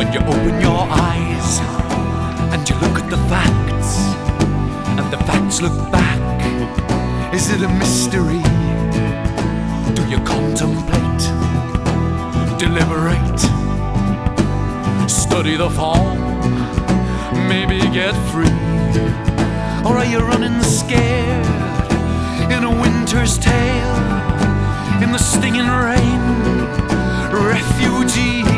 When you open your eyes and you look at the facts, and the facts look back, is it a mystery? Do you contemplate, deliberate, study the form, maybe get free? Or are you running scared in a winter's tale, in the stinging rain, refugee?